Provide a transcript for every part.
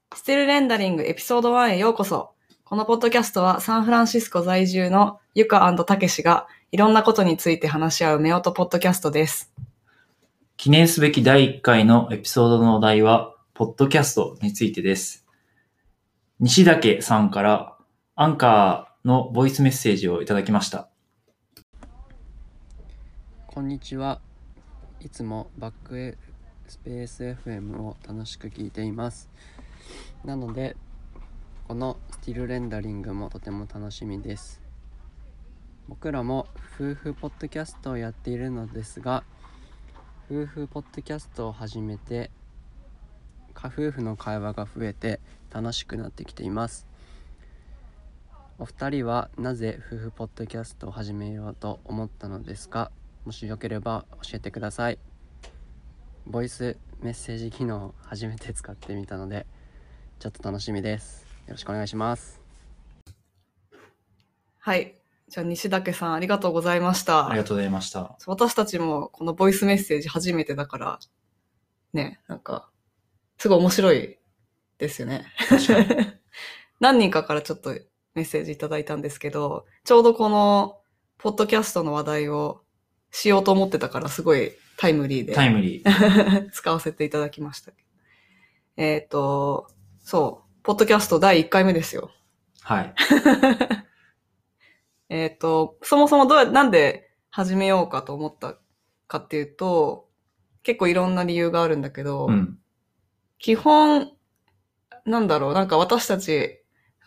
ステルレンダリングエピソード1へようこそ。このポッドキャストはサンフランシスコ在住のゆか&たけしがいろんなことについて話し合う夫婦ポッドキャストです。 記念すべき第1回のエピソードのお題は、ポッドキャストについてです。西岳さんからアンカーのボイスメッセージをいただきました。 こんにちは。いつもバックスペース FM を楽しく聞いています。なのでこのスティルレンダリングもとても楽しみです。僕らも夫婦ポッドキャストをやっているのですが、夫婦ポッドキャストを始めて夫婦の会話が増えて楽しくなってきています。お二人はなぜ夫婦ポッドキャストを始めようと思ったのですか？もしよければ教えてください。ボイスメッセージ機能を初めて使ってみたのでちょっと楽しみです。よろしくお願いします。 はい。じゃあ西岳さんありがとうございました。 ありがとうございました。 私たちもこのボイスメッセージ初めてだからね、なんかすごい面白いですよね。 確かに。 何人かからちょっとメッセージいただいたんですけど、ちょうどこのポッドキャストの話題をしようと思ってたからすごいタイムリーで使わせていただきました。そう、ポッドキャスト第1回目ですよ。 はい。 そもそもなんで始めようかと思ったかっていうと、結構いろんな理由があるんだけど、基本、なんか私たち、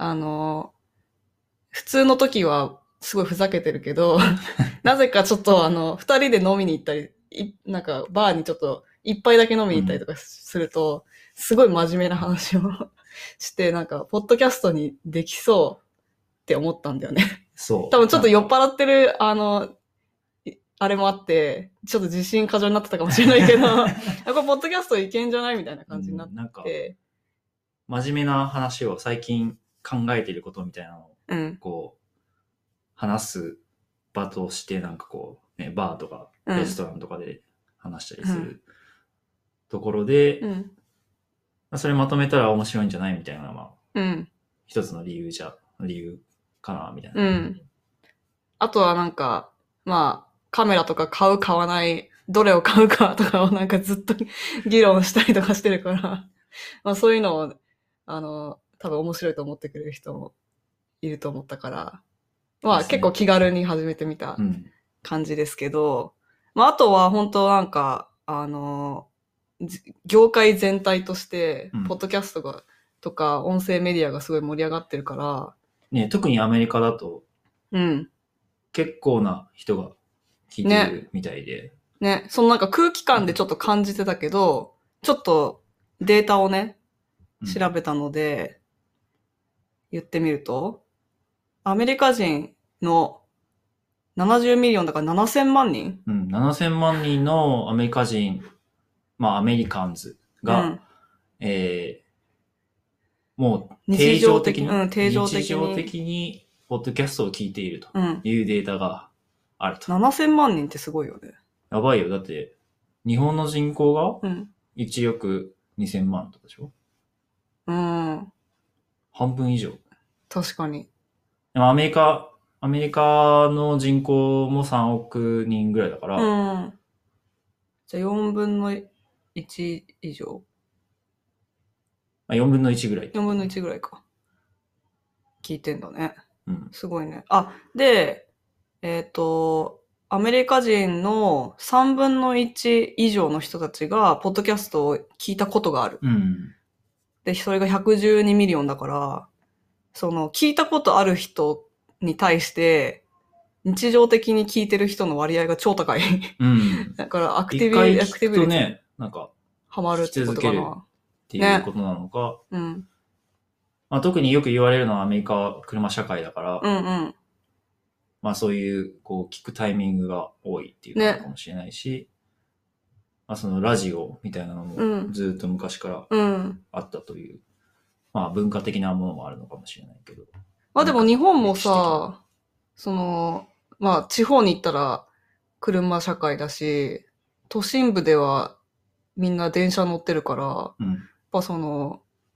普通の時はすごいふざけてるけど、なぜかちょっと二人で飲みに行ったり、なんかバーにちょっと一杯だけ飲みに行ったりとかすると、すごい真面目な話をして、なんか、ポッドキャストにできそうって思ったんだよね。 そう。 多分ちょっと酔っ払ってる、あれもあって、ちょっと自信過剰になってたかもしれないけど、これポッドキャストいけんじゃないみたいな感じになって。 なんか、真面目な話を最近考えていることみたいなのを、こう、話す場として、なんかこう、ね、バーとかレストランとかで話したりするところで、それまとめたら面白いんじゃないみたいなのは、一つの理由かな、みたいな。 あとはなんか、まあ、カメラとか買う買わない、どれを買うかとかをなんかずっと議論したりとかしてるから、まあそういうのを、多分面白いと思ってくれる人もいると思ったから、まあ結構気軽に始めてみた感じですけど、まああとは本当なんか、業界全体として、ポッドキャストとか音声メディアがすごい盛り上がってるから、 ね、特にアメリカだと、結構な人が聞いてるみたいで。 ね、そのなんか空気感でちょっと感じてたけど、ちょっとデータをね、調べたので、言ってみると、アメリカ人の70ミリオンだから7000万人 7000万人のアメリカ人、まあアメリカンズが、もう定常的に、ポッドキャストを聞いているというデータがあると。 7000万人ってすごいよね。 やばいよ。だって、日本の人口が1億2000万とかでしょ？半分以上。 確かに。 でもアメリカの人口も3億人ぐらいだから。 じゃあ4分の1以上。 4分の1ぐらい。 4分の1ぐらいか。聞いてんだね。すごいね。で、アメリカ人の3分の1以上の人たちが、ポッドキャストを聞いたことがある。で、それが112ミリオンだから、その、聞いたことある人に対して、日常的に聞いてる人の割合が超高い。だから、アクティブ率ね、なんか、 ハマるってことかな。 っていうことなのか。まあ、特によく言われるのはアメリカは車社会だから、まあそういう、こう、聞くタイミングが多いっていうのかもしれないし、まあそのラジオみたいなのもずっと昔からあったという、まあ文化的なものもあるのかもしれないけど。 まあでも日本もさ、まあ地方に行ったら車社会だし、都心部ではみんな電車乗ってるから、やっぱ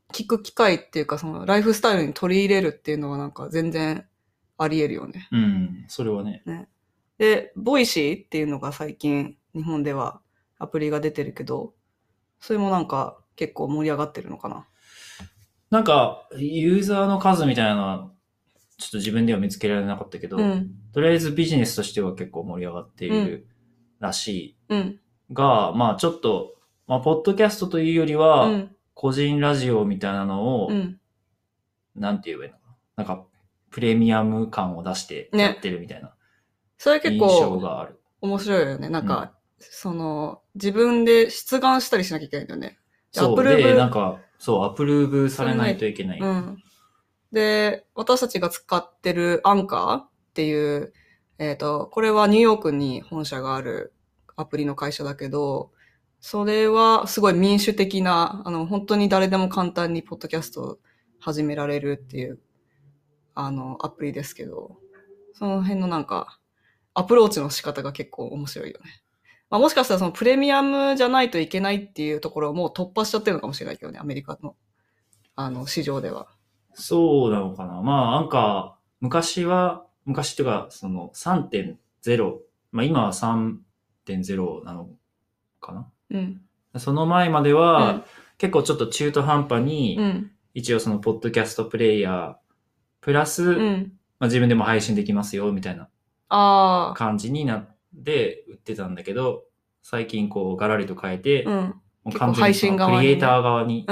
聞く機会っていうか、そのライフスタイルに取り入れるっていうのはなんか全然あり得るよね。 うん、それはね。 で、ボイシーっていうのが最近日本ではアプリが出てるけど、それもなんか結構盛り上がってるのかな。 なんか、ユーザーの数みたいなのは、ちょっと自分では見つけられなかったけど、とりあえずビジネスとしては結構盛り上がっているらしい。が、まあちょっと、まあポッドキャストというよりは、個人ラジオみたいなのを、なんて言えばいいのかな。なんか、プレミアム感を出してやってるみたいな、 それ結構印象がある。 面白いよね。なんか、その、自分で出願したりしなきゃいけないんだよね。 そうで、なんか、そう、アプローブされないといけない。 で、私たちが使ってるアンカーっていう、これはニューヨークに本社があるアプリの会社だけど、それはすごい民主的な、本当に誰でも簡単にポッドキャストを始められるっていう、アプリですけど、その辺のなんか、アプローチの仕方が結構面白いよね。まあ、もしかしたらそのプレミアムじゃないといけないっていうところをもう突破しちゃってるのかもしれないけどね、アメリカの、市場では。 そうなのかな。まあ、なんか、昔っていうか、その 3.0、まあ今は 3.0 なのかな。その前までは、結構ちょっと中途半端に、一応そのポッドキャストプレイヤー、プラス、まあ自分でも配信できますよ、みたいな感じになって売ってたんだけど、最近こうガラリと変えて、もう完全にそのクリエイター側に、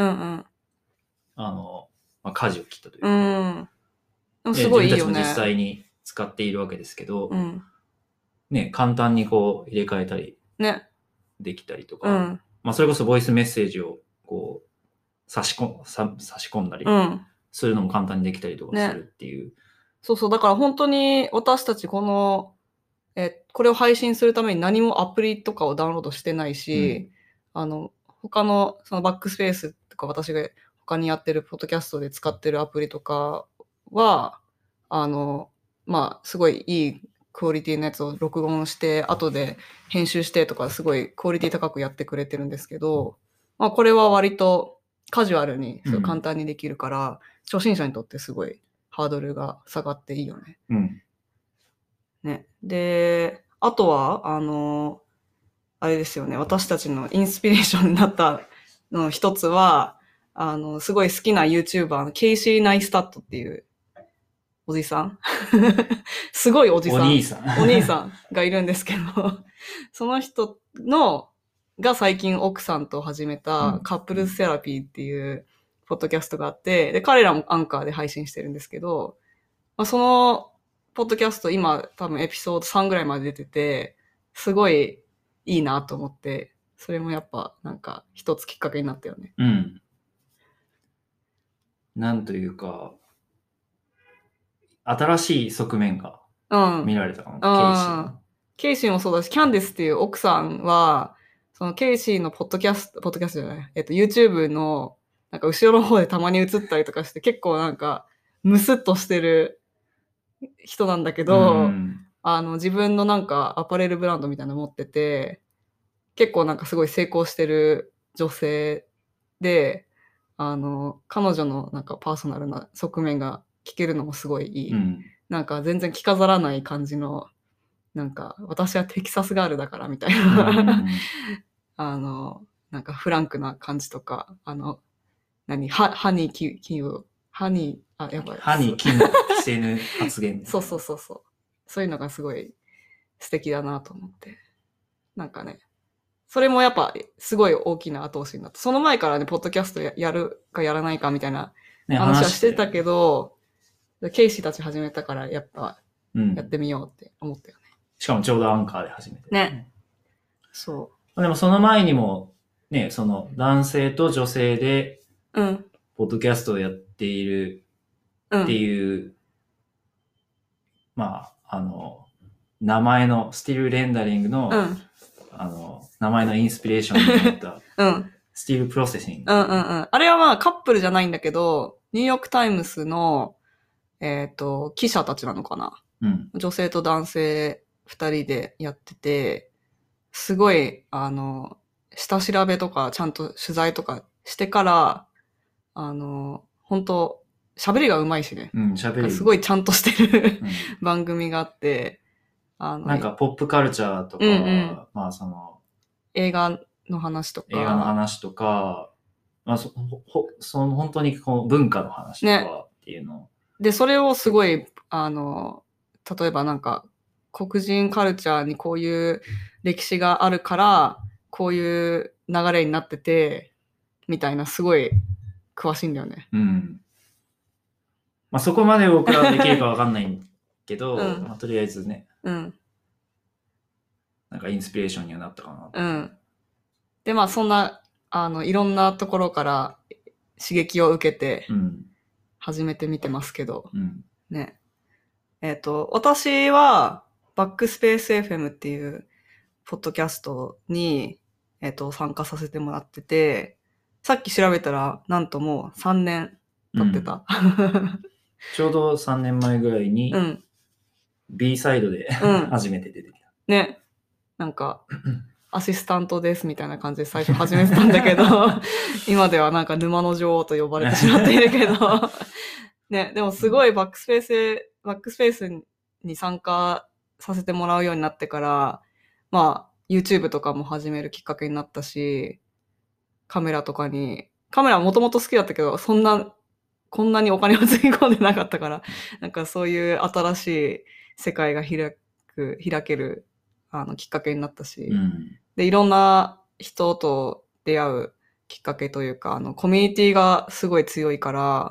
まあ、舵を切ったというか、 でもすごいいいよね。 自分たちも実際に使っているわけですけど、ね、簡単にこう入れ替えたり、できたりとか、まあそれこそボイスメッセージをこう差し込んだりするのも簡単にできたりとかするっていう。 そうそう、だから本当に私たちこれを配信するために何もアプリとかをダウンロードしてないし、他のそのバックスペースとか私が他にやってるポッドキャストで使ってるアプリとかは、まあ、すごいいいクオリティのやつを録音して、後で編集してとかすごいクオリティ高くやってくれてるんですけど、まあこれは割とカジュアルにすごい簡単にできるから、初心者にとってすごいハードルが下がっていいよね。ね。で、あとは、あれですよね、私たちのインスピレーションになったの一つは、すごい好きな YouTuber のケイシー・ナイスタットっていうおじさんすごいおじさん。お兄さんがいるんですけど、その人が最近奥さんと始めたカップルセラピーっていうポッドキャストがあって、で、彼らもアンカーで配信してるんですけど、まあ、そのポッドキャスト今多分エピソード3ぐらいまで出てて、すごいいいなと思って、それもやっぱなんか一つきっかけになったよね。 なんというか、新しい側面が見られたかな、ケイシーもそうだし、キャンディスっていう奥さんは、そのケイシーのポッドキャストじゃない、YouTube のなんか後ろの方でたまに映ったりとかして、結構なんかムスッとしてる人なんだけど、自分のなんかアパレルブランドみたいなの持ってて、結構なんかすごい成功してる女性で、彼女のなんかパーソナルな側面が聞けるのもすごいいい。なんか全然着飾らない感じの、なんか私はテキサスガールだからみたいな、なんかフランクな感じとか、ハニーキム、ハニーキム着せぬ発言。 そう。そういうのがすごい素敵だなと思って。なんかね、それもやっぱすごい大きな後押しになった。その前からね、ポッドキャストやるかやらないかみたいな話はしてたけど、ケイシーたち始めたからやっぱやってみようって思ったよね。 しかもちょうどアンカーで始めて。 ね。そう。 でもその前にも、ね、その男性と女性で、ポッドキャストをやっているっていう、まあ、名前のスティールレンダリングの、名前のインスピレーションになった、スティールプロセッシング。 あれはまあカップルじゃないんだけど、ニューヨークタイムズの、記者たちなのかな。女性と男性2人でやってて、すごい、下調べとかちゃんと取材とかしてから、 本当喋りが上手いしね。 喋り。 すごいちゃんとしてる番組があって、 なんかポップカルチャーとか、まあその、 映画の話とか、まあその本当にこう文化の話とかっていうの、 ね。で、それをすごい、例えばなんか、黒人カルチャーにこういう歴史があるから、こういう流れになってて、みたいな、すごい詳しいんだよね。 まあそこまで僕らできるかわかんないけど、まあ、とりあえずね。なんかインスピレーションにはなったかな。 で、まあそんな、いろんなところから刺激を受けて、始めてみてますけど、ね。私は、バックスペース FM っていう、ポッドキャストに、参加させてもらってて、さっき調べたら、なんともう3年経ってた。 ちょうど3年前ぐらいに、B サイドで初めて出てきた。 ね。なんか、アシスタントですみたいな感じで最初始めてたんだけど、今ではなんか沼の女王と呼ばれてしまっているけど、ね、でもすごいバックスペースに参加させてもらうようになってから、まあ、YouTube とかも始めるきっかけになったし、カメラはもともと好きだったけど、こんなにお金をつぎ込んでなかったから、なんかそういう新しい世界が開ける、きっかけになったし、で、いろんな人と出会うきっかけというか、コミュニティがすごい強いから、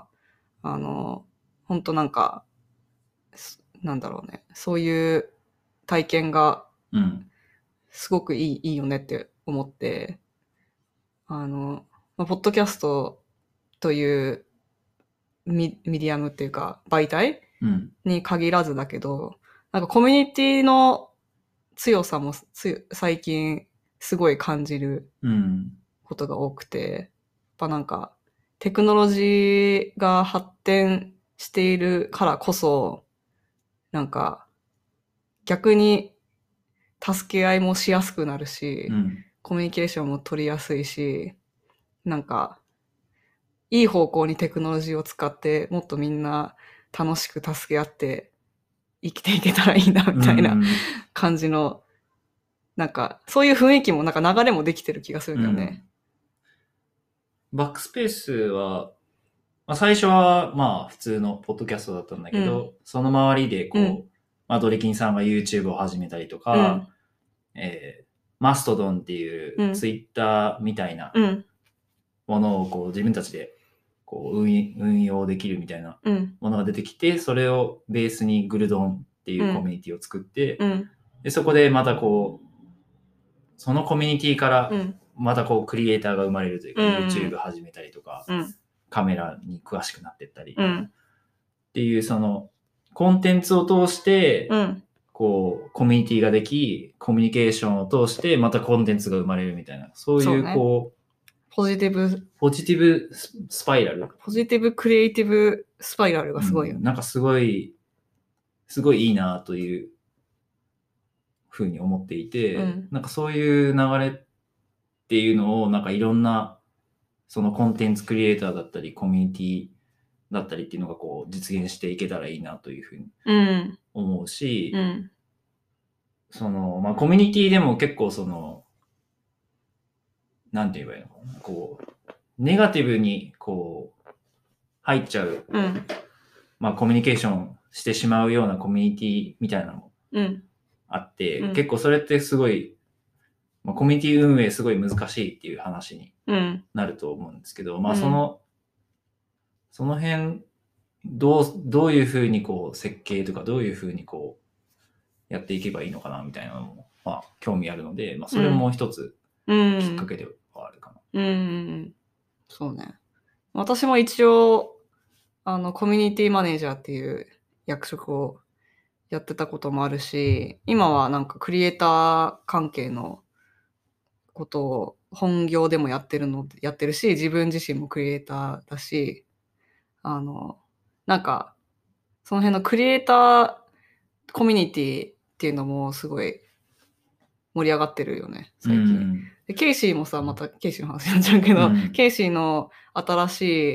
本当なんか、なんだろうね、そういう体験が、すごくいいよねって思って、ポッドキャストというミディアムっていうか、媒体に限らずだけど、なんかコミュニティの強さも最近すごい感じることが多くて、やっぱなんかテクノロジーが発展しているからこそ、なんか逆に助け合いもしやすくなるし、コミュニケーションも取りやすいし、なんかいい方向にテクノロジーを使ってもっとみんな楽しく助け合って生きていけたらいいなみたいな感じの、なんかそういう雰囲気もなんか流れもできてる気がするんだよね。 バックスペースは、まあ、最初はまあ普通のポッドキャストだったんだけど、その周りでこう、まあ、ドリキンさんが YouTube を始めたりとか、マストドンっていうツイッターみたいなものをこう自分たちでこう運用できるみたいなものが出てきて、それをベースにグルドンっていうコミュニティを作って、でそこでまたこうそのコミュニティからまたこうクリエイターが生まれるというか、YouTube 始めたりとか、カメラに詳しくなっていったりっていう、そのコンテンツを通してこうコミュニティができ、コミュニケーションを通してまたコンテンツが生まれるみたいな、そういうこうポジティブスパイラル。 ポジティブクリエイティブスパイラルがすごいよね。 なんかすごいいいなというふうに思っていて、なんかそういう流れっていうのをなんかいろんなそのコンテンツクリエイターだったりコミュニティだったりっていうのがこう実現していけたらいいなというふうに思うし、そのまあコミュニティでも結構そのなんて言えばいいのかな、こうネガティブにこう入っちゃう、まあコミュニケーションしてしまうようなコミュニティみたいなのもあって、結構それってすごい、まあ、コミュニティ運営すごい難しいっていう話になると思うんですけど、まあその辺どういうふうにこう設計とかどういうふうにこうやっていけばいいのかなみたいなのもまあ興味あるので、まあそれも一つきっかけではあるかな。 そうね。私も一応、コミュニティマネージャーっていう役職をやってたこともあるし、今はなんかクリエイター関係のことを本業でもやってるし、自分自身もクリエイターだし、なんか、その辺のクリエイターコミュニティっていうのもすごい盛り上がってるよね、最近。でケイシーもさ、またケイシーの話になっちゃうけど、ケイシーの新しい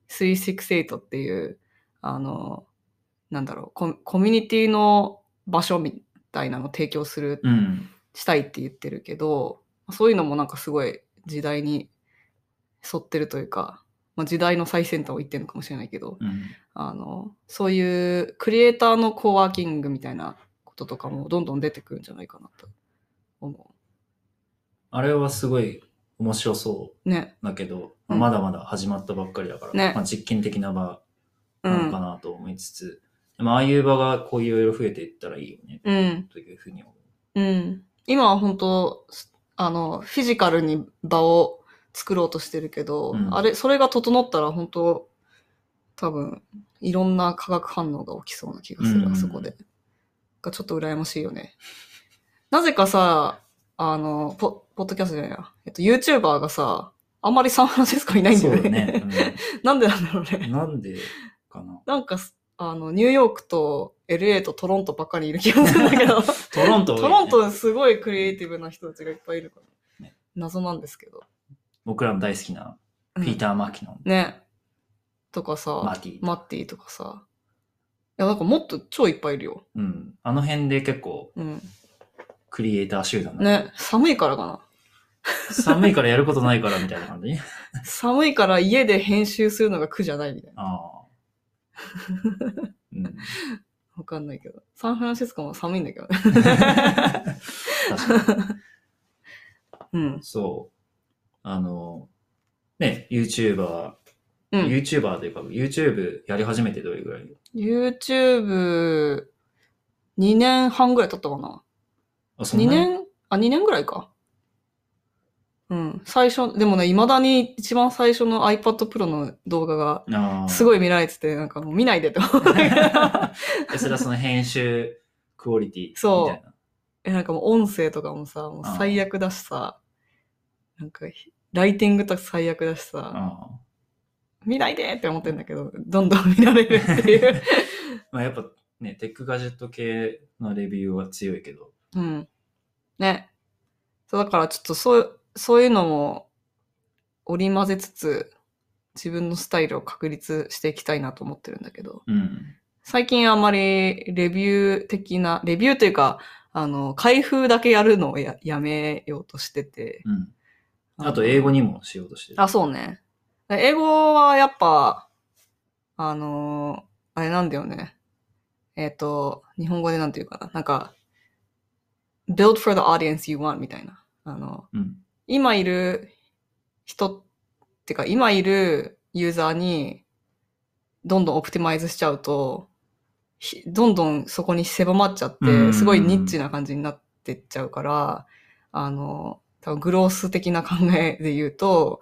368っていう、なんだろう、コミュニティの場所みたいなのを提供する、したいって言ってるけど、そういうのもなんかすごい時代に沿ってるというか、まあ、時代の最先端を言ってるのかもしれないけど、そういうクリエイターのコワーキングみたいなこととかもどんどん出てくるんじゃないかなと思う。 あれはすごい面白そうだけど、ね、まだまだ始まったばっかりだから、ね、まあ、実験的な場なのかなと思いつつ、まあ、ああいう場がこういろいろ増えていったらいいよね、というふうに思う。 今は本当フィジカルに場を作ろうとしてるけど、それが整ったら本当多分いろんな化学反応が起きそうな気がする、あそこで。がちょっと羨ましいよね。なぜかさ、ポッドキャストじゃないや、YouTuber がさ、あんまりサンフランシスコいないんだよね。そうね。なんでなんだろうね。 なんでかな。 なんか、ニューヨークと LA とトロントばっかりいる気がするんだけど。 トロントすごいクリエイティブな人たちがいっぱいいるから。ね、謎なんですけど。 僕らの大好きな、ピーター・マキノン。 ね。とかさ、マッティとかさ。いや、なんかもっと超いっぱいいるよ。 あの辺で結構、クリエイター集団ね、寒いからかな。 寒いからやることないからみたいな感じ寒いから家で編集するのが苦じゃないみたいな。わかんないけど。サンフランシスコも寒いんだけどね。確かに。そう。ね、YouTuber というか、YouTube やり始めてどれぐらい？ YouTube、2年半ぐらい経ったかな。2年ぐらいか。最初、でもね、未だに一番最初の iPad Pro の動画がすごい見られてて、なんかもう見ないでって思うんだけど。それはその編集クオリティみたいな。 そう。なんかもう音声とかもさ、もう最悪だしさ、なんかライティングとか最悪だしさ、見ないでって思ってんだけど、どんどん見られるっていう。 まあやっぱね、テックガジェット系のレビューは強いけど。 ね。そうだからちょっとそういうのも織り交ぜつつ、自分のスタイルを確立していきたいなと思ってるんだけど、最近あんまりレビューというか、開封だけやるのをやめようとしてて。 あと英語にもしようとしてる。 そうね。英語はやっぱ、あれなんだよね。日本語でなんていうかな。なんか、build for the audience you want みたいな。今いる人ってか、今いるユーザーにどんどんオプティマイズしちゃうと、どんどんそこに狭まっちゃって、すごいニッチな感じになってっちゃうから、多分グロース的な考えで言うと、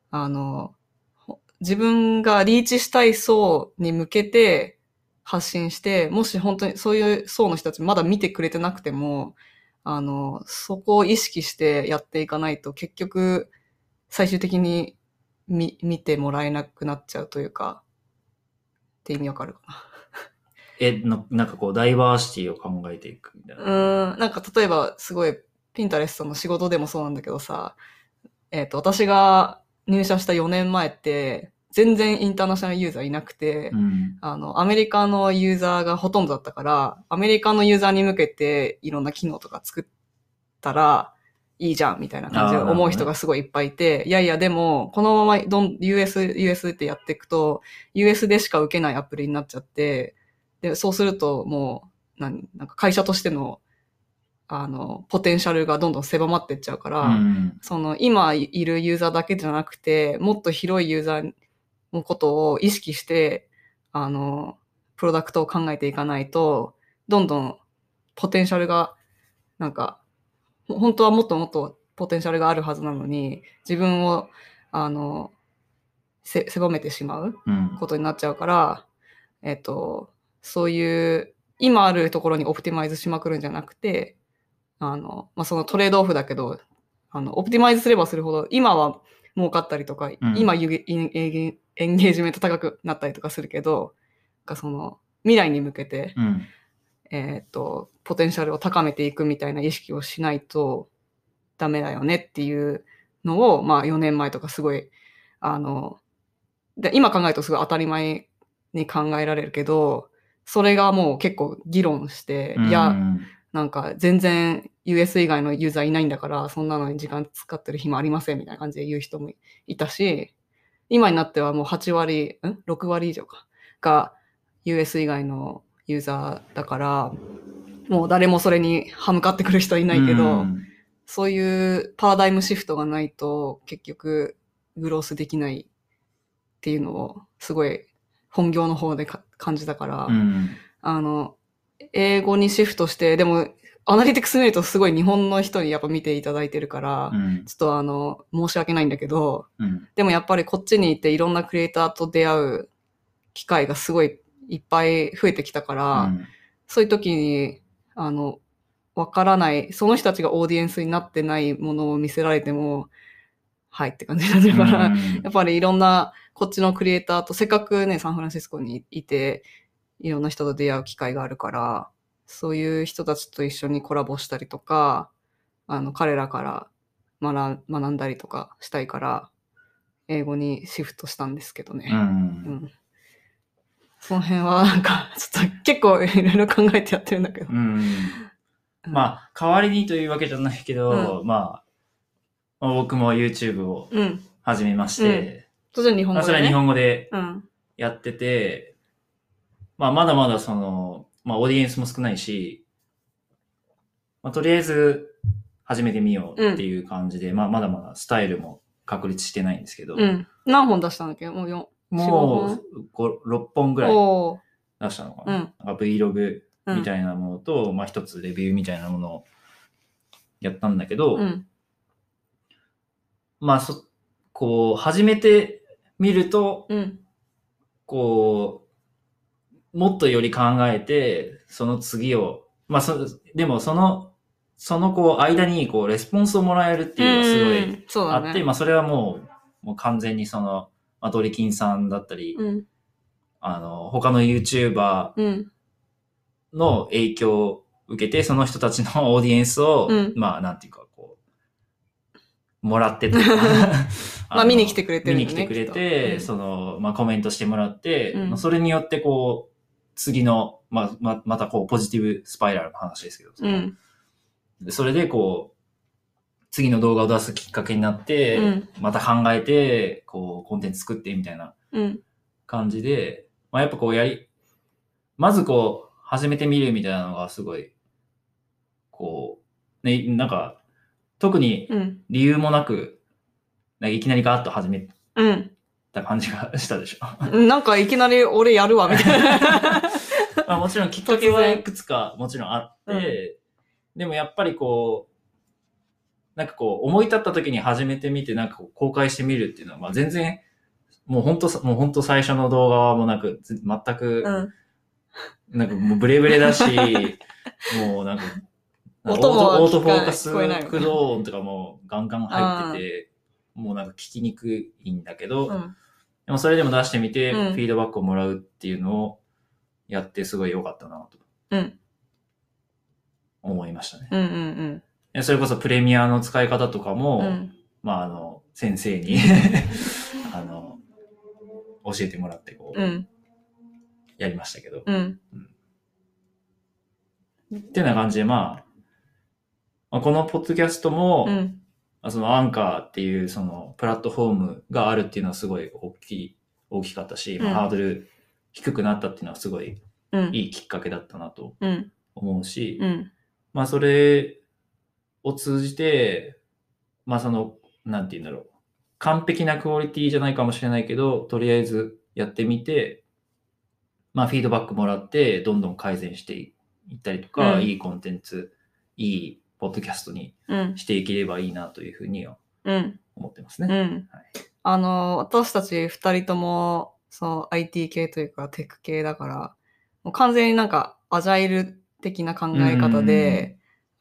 自分がリーチしたい層に向けて発信して、もし本当にそういう層の人たちまだ見てくれてなくても、そこを意識してやっていかないと結局最終的に見てもらえなくなっちゃうというか、って意味わかるかな。なんかこうダイバーシティを考えていくみたいな。 なんか例えばすごいピンタレストの仕事でもそうなんだけどさ、私が入社した4年前って全然インターナショナルユーザーいなくて、アメリカのユーザーがほとんどだったから、アメリカのユーザーに向けていろんな機能とか作ったらいいじゃんみたいな感じで思う人がすごいいっぱいいて、いやいやでもこのままUS ってやっていくと US でしか受けないアプリになっちゃって、でそうするともうなんか会社としてのポテンシャルがどんどん狭まっていっちゃうから、その今いるユーザーだけじゃなくて、もっと広いユーザーのことを意識して、プロダクトを考えていかないと、どんどんポテンシャルが、なんか、本当はもっともっとポテンシャルがあるはずなのに、自分を、狭めてしまうことになっちゃうから、そういう、今あるところにオプティマイズしまくるんじゃなくて、そのトレードオフだけど、オプティマイズすればするほど、今は儲かったりとか、今エンゲージメント高くなったりとかするけど、その未来に向けて、ポテンシャルを高めていくみたいな意識をしないとダメだよねっていうのを、4年前とかすごい、 で今考えるとすごい当たり前に考えられるけど、それがもう結構議論して、いや、なんか全然 US 以外のユーザーいないんだから、そんなのに時間使ってる暇ありませんみたいな感じで言う人もいたし、今になってはもう8割、6割以上かが US 以外のユーザーだから、もう誰もそれに歯向かってくる人はいないけど、そういうパラダイムシフトがないと結局グロースできないっていうのをすごい本業の方で感じたから、英語にシフトして、でもアナリティクス見るとすごい日本の人にやっぱ見ていただいてるから、ちょっと申し訳ないんだけど、でもやっぱりこっちに行っていろんなクリエイターと出会う機会がすごいいっぱい増えてきたから、そういう時に、わからない、その人たちがオーディエンスになってないものを見せられても、はいって感じになるから、やっぱりいろんなこっちのクリエイターとせっかくね、サンフランシスコにいて、いろんな人と出会う機会があるから、そういう人たちと一緒にコラボしたりとか、彼らから学んだりとかしたいから、英語にシフトしたんですけどね。その辺はなんか、ちょっと結構いろいろ考えてやってるんだけど。 まあ、代わりにというわけじゃないけど、まあ、僕も YouTube を始めまして、 それは日本語で、ね。 それは日本語でやってて、まあ、まだまだまあ、オーディエンスも少ないし、まあ、とりあえず始めてみようっていう感じで、まあ、まだまだスタイルも確立してないんですけど。 何本出したんだっけ？もう 6本ぐらい出したのかな。なんか Vlog みたいなものと、まあ一つレビューみたいなものをやったんだけど、まあこう、始めてみると、こう、もっとより考えて、その次を、まあでもそのこう、間にこう、レスポンスをもらえるっていうのがすごいあって、まあそれはもう完全にドリキンさんだったり、他の YouTuber の影響を受けて、その人たちのオーディエンスを、まあ、なんていうか、こう、もらってとかまあ、見に来てくれてる、 ね。見に来てくれて、まあ、コメントしてもらって、それによって、こう、次の、またこう、ポジティブスパイラルの話ですけど、それで、こう、次の動画を出すきっかけになって、また考えて、こう、コンテンツ作ってみたいな感じで、まあ、やっぱこうまずこう、始めてみるみたいなのがすごい、こう、ね、なんか、特に理由もなく、いきなりガーッと始めた感じがしたでしょ。 なんかいきなり俺やるわ、みたいな。 まあもちろんきっかけはいくつかもちろんあって、でもやっぱりこう、なんかこう、思い立った時に始めてみて、なんか公開してみるっていうのは、まあ全然、もう本当最初の動画はもうなんか全く、なんかもうブレブレだし、もうなんか、オートフォーカス駆動音とかもガンガン入ってて、もうなんか聞きにくいんだけど、でもそれでも出してみて、フィードバックをもらうっていうのをやってすごい良かったなと、思いましたね。それこそプレミアの使い方とかも、まあ先生に教えてもらってこう、やりましたけど。っていうような感じで、まあ、このポッドキャストも、そのアンカーっていうそのプラットフォームがあるっていうのはすごい大きかったし、ハードル低くなったっていうのはすごいいいきっかけだったなと思うし、まあそれを通じて、まあなんて言うんだろう。完璧なクオリティじゃないかもしれないけど、とりあえずやってみて、まあフィードバックもらって、どんどん改善していったりとか、いいコンテンツ、いいポッドキャストにしていければいいなというふうには思ってますね。 私たち二人とも、IT 系というかテック系だから、もう完全になんかアジャイル的な考え方で、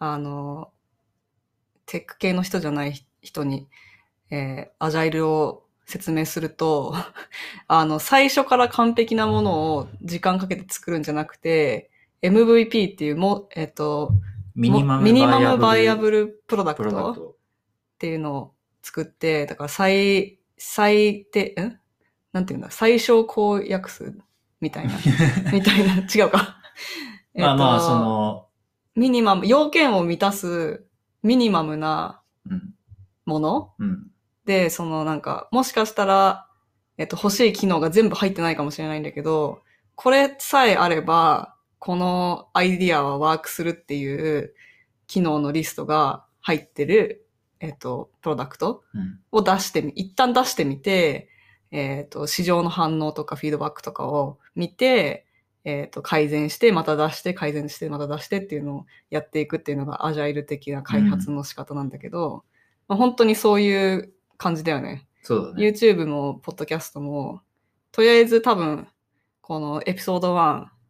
テック系の人じゃない人に、アジャイルを説明すると、最初から完璧なものを時間かけて作るんじゃなくて、MVP っていうミニマムバイアブルプロダクトっていうのを作って、だからなんていうんだ、最小公約数みたいな。違うか。 まあ、その、 ミニマム、要件を満たすミニマムなもの、で、そのなんか、もしかしたら、欲しい機能が全部入ってないかもしれないんだけど、これさえあれば、このアイディアはワークするっていう機能のリストが入ってる、プロダクトを一旦出してみて、市場の反応とかフィードバックとかを見て、改善して、また出して、改善して、また出してっていうのをやっていくっていうのがアジャイル的な開発の仕方なんだけど、まあ、本当にそういう感じだよね。 そうだね。 YouTube も、ポッドキャストも、とりあえず多分、このエピソード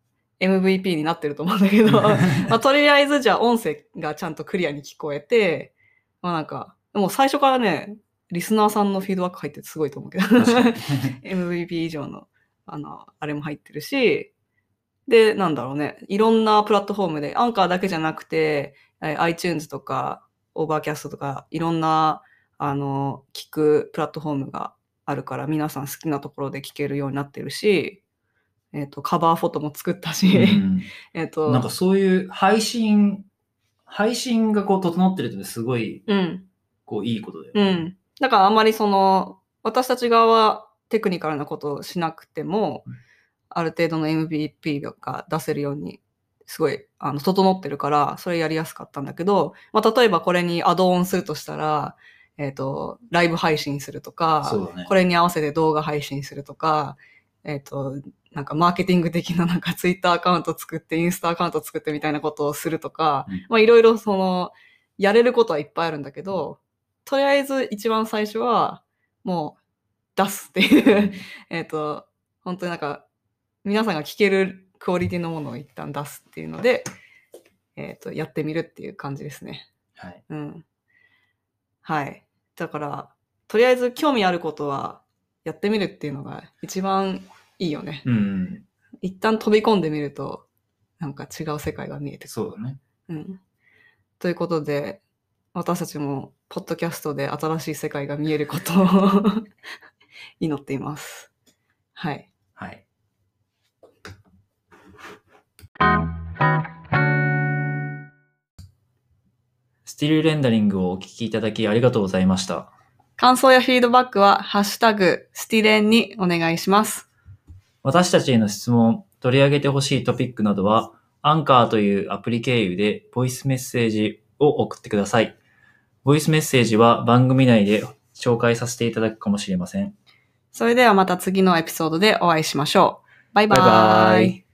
1、MVP になってると思うんだけど、まあ、とりあえずじゃあ音声がちゃんとクリアに聞こえて、まあなんか、もう最初からね、リスナーさんのフィードバック入っててすごいと思うけど、MVP 以上の、あれも入ってるし、で、なんだろうね、いろんなプラットフォームで、アンカーだけじゃなくて、iTunes とか、オーバーキャストとか、いろんな、聞くプラットフォームがあるから、皆さん好きなところで聞けるようになってるし、カバーフォトも作ったし、 なんかそういう配信がこう整ってるってすごい、こういいことだよね。 だからあんまり私たち側はテクニカルなことをしなくても、ある程度の MVP が出せるように、すごい、整ってるから、それやりやすかったんだけど、まあ、例えばこれにアドオンするとしたら、ライブ配信するとか、これに合わせて動画配信するとか、なんかマーケティング的ななんかツイッターアカウント作って、インスタアカウント作ってみたいなことをするとか、まあいろいろやれることはいっぱいあるんだけど、とりあえず一番最初は、もう出すっていう本当になんか、皆さんが聞けるクオリティのものを一旦出すっていうので、やってみるっていう感じですね。 はい。 はい。だから、とりあえず興味あることはやってみるっていうのが一番いいよね。一旦飛び込んでみると、なんか違う世界が見えてくる。 そうだね。 ということで、私たちもポッドキャストで新しい世界が見えることを祈っています。はい。 はい。スティルレンダリングをお聞きいただきありがとうございました。 感想やフィードバックはハッシュタグスティレンにお願いします。 私たちへの質問、取り上げてほしいトピックなどは、アンカーというアプリ経由でボイスメッセージを送ってください。ボイスメッセージは番組内で紹介させていただくかもしれません。 それではまた次のエピソードでお会いしましょう。バイバイ。